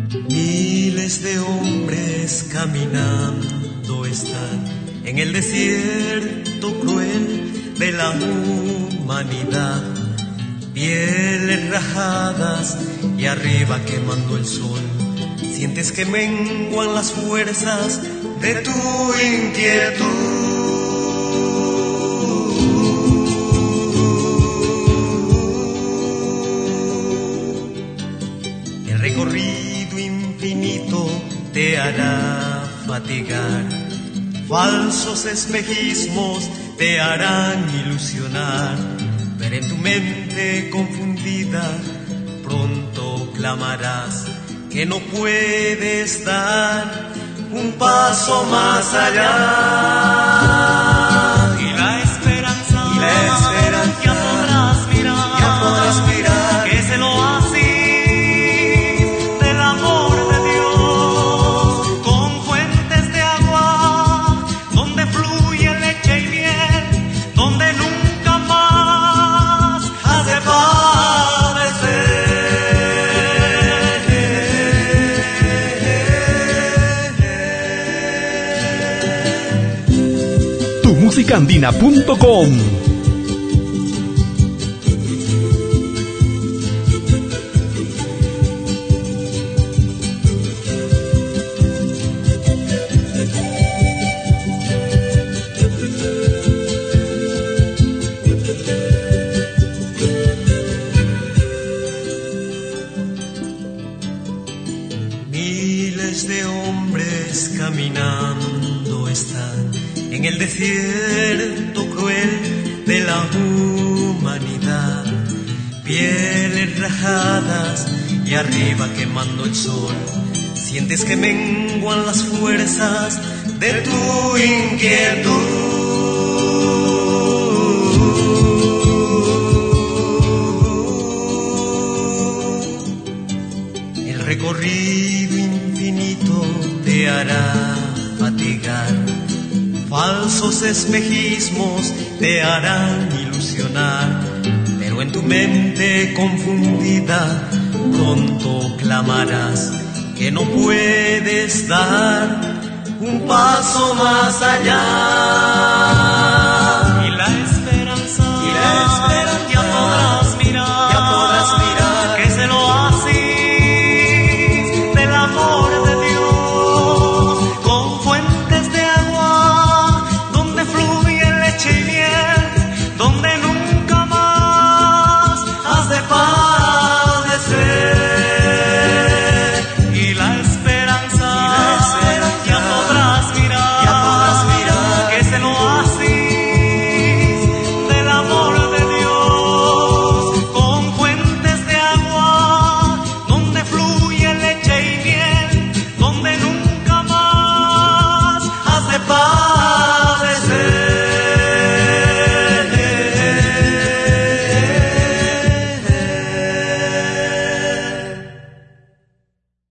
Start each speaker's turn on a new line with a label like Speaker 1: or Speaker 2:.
Speaker 1: Miles de hombres caminando están en el desierto cruel de la humanidad. Pieles rajadas y arriba quemando el sol. Sientes que menguan las fuerzas de tu inquietud. El recorrido infinito te hará fatigar. Falsos espejismos te harán ilusionar. Pero en tu mente confundida pronto clamarás que no puedes dar un paso más allá.
Speaker 2: Y la esperanza ya podrás mirar, que es el oasis del amor de Dios, con fuentes de agua donde fluye leche y miel, donde nunca más has de padecer.
Speaker 3: Musicandina.com.
Speaker 1: Miles de hombres caminando están en el desierto cruel de la humanidad. Pieles rajadas y arriba quemando el sol. Sientes que menguan las fuerzas de tu inquietud. El recorrido infinito te hará fatigar. Falsos espejismos te harán ilusionar, pero en tu mente confundida pronto clamarás que no puedes dar un paso más allá.